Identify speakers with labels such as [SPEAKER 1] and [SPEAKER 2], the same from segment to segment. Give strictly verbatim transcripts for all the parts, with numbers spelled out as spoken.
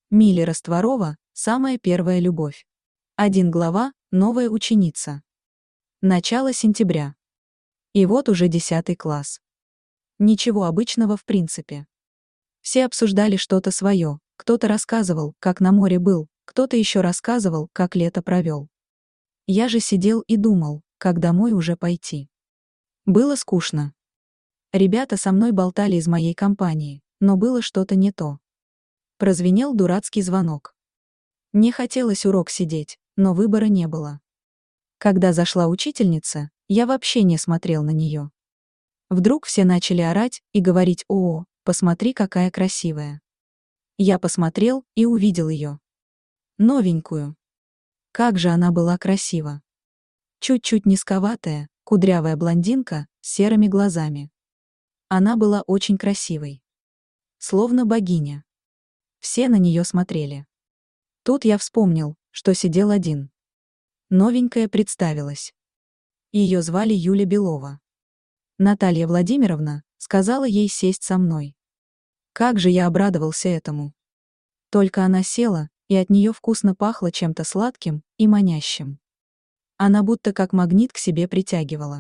[SPEAKER 1] Мили Ростворова, самая первая любовь. Один глава, новая ученица. Начало сентября. И вот уже десятый класс. Ничего обычного в принципе. Все обсуждали что-то свое, кто-то рассказывал, как на море был, кто-то еще рассказывал, как лето провел. Я же сидел и думал, как домой уже пойти. Было скучно. Ребята со мной болтали из моей компании, но было что-то не то. Прозвенел дурацкий звонок. Не хотелось урок сидеть, но выбора не было. Когда зашла учительница, я вообще не смотрел на нее. Вдруг все начали орать и говорить: «О, посмотри, какая красивая». Я посмотрел и увидел ее. Новенькую. Как же она была красива. Чуть-чуть низковатая, кудрявая блондинка с серыми глазами. Она была очень красивой. Словно богиня. Все на нее смотрели. Тут я вспомнил, что сидел один. Новенькая представилась. Ее звали Юля Белова. Наталья Владимировна сказала ей сесть со мной. Как же я обрадовался этому. Только она села, и от нее вкусно пахло чем-то сладким и манящим. Она будто как магнит к себе притягивала.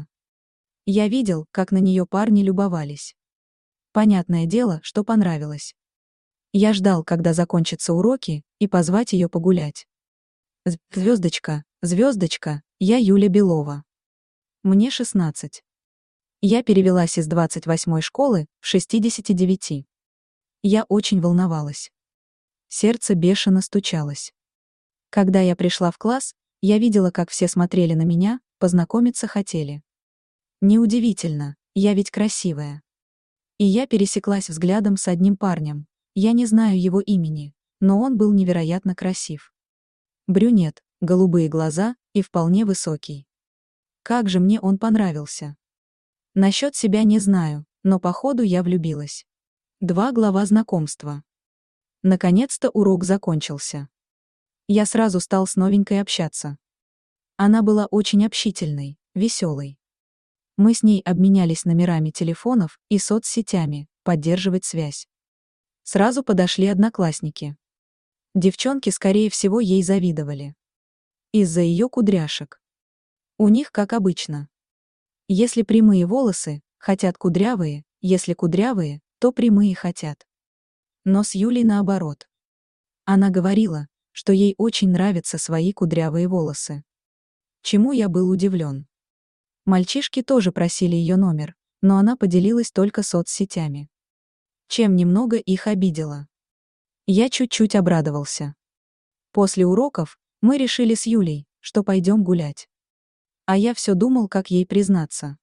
[SPEAKER 1] Я видел, как на нее парни любовались. Понятное дело, что понравилось. Я ждал, когда закончатся уроки, и позвать ее погулять. Звездочка, звездочка, я Юля Белова. Мне шестнадцать. Я перевелась из двадцать восьмой школы в шестидесяти девяти. Я очень волновалась. Сердце бешено стучалось. Когда я пришла в класс, я видела, как все смотрели на меня, познакомиться хотели. Неудивительно, я ведь красивая. И я пересеклась взглядом с одним парнем. Я не знаю его имени, но он был невероятно красив. Брюнет, голубые глаза и вполне высокий. Как же мне он понравился. Насчет себя не знаю, но походу я влюбилась. Два глава знакомства. Наконец-то урок закончился. Я сразу стал с новенькой общаться. Она была очень общительной, веселой. Мы с ней обменялись номерами телефонов и соцсетями, поддерживать связь. Сразу подошли одноклассники. Девчонки, скорее всего, ей завидовали. Из-за ее кудряшек. У них как обычно. Если прямые волосы, хотят кудрявые, если кудрявые, то прямые хотят. Но с Юлей наоборот. Она говорила, что ей очень нравятся свои кудрявые волосы. Чему я был удивлен. Мальчишки тоже просили ее номер, но она поделилась только соцсетями. Чем немного их обидела. Я чуть-чуть обрадовался. После уроков мы решили с Юлей, что пойдем гулять. А я все думал, как ей признаться.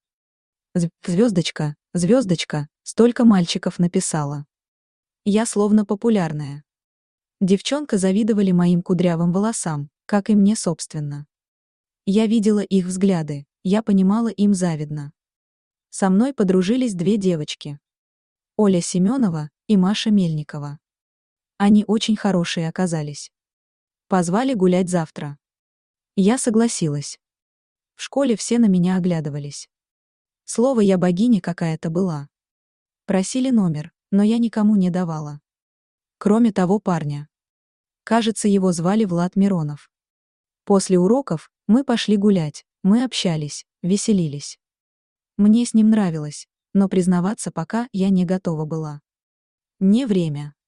[SPEAKER 1] Звездочка, звездочка, столько мальчиков написала. Я словно популярная. Девчонка завидовали моим кудрявым волосам, как и мне собственно. Я видела их взгляды, я понимала, им завидно. Со мной подружились две девочки. Оля Семенова и Маша Мельникова. Они очень хорошие оказались. Позвали гулять завтра. Я согласилась. В школе все на меня оглядывались. Слово я богиня какая-то была. Просили номер, но я никому не давала. Кроме того парня. Кажется, его звали Влад Миронов. После уроков мы пошли гулять, мы общались, веселились. Мне с ним нравилось, но признаваться пока я не готова была. Не время.